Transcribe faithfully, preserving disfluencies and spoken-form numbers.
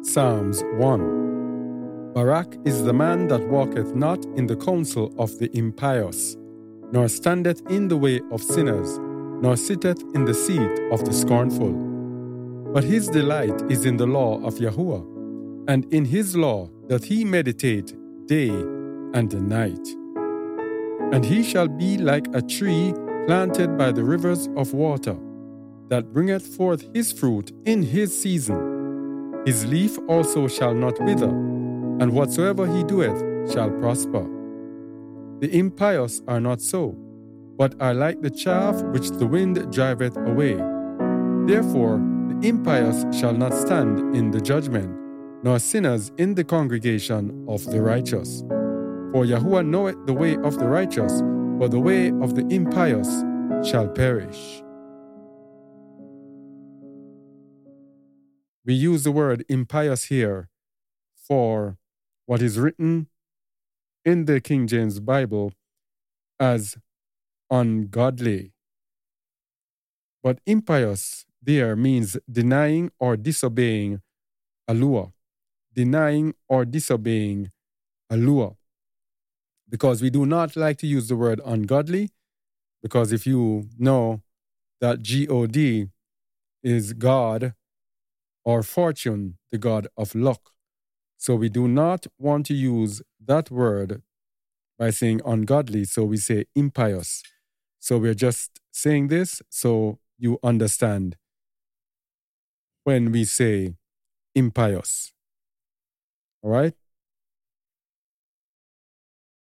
Psalms one. Barak is the man that walketh not in the counsel of the impious, nor standeth in the way of sinners, nor sitteth in the seat of the scornful. But his delight is in the law of Yahuwah, and in his law doth he meditate day and night. And he shall be like a tree planted by the rivers of water, that bringeth forth his fruit in his season. His leaf also shall not wither, and whatsoever he doeth shall prosper. The impious are not so, but are like the chaff which the wind driveth away. Therefore the impious shall not stand in the judgment, nor sinners in the congregation of the righteous. For Yahuwah knoweth the way of the righteous, but the way of the impious shall perish. We use the word impious here for what is written in the King James Bible as ungodly. But impious there means denying or disobeying Yahuwah, denying or disobeying Yahuwah. Because we do not like to use the word ungodly, because if you know that G O D is God, or fortune, the god of luck. So we do not want to use that word by saying ungodly, so we say impious. So we're just saying this so you understand when we say impious. All right?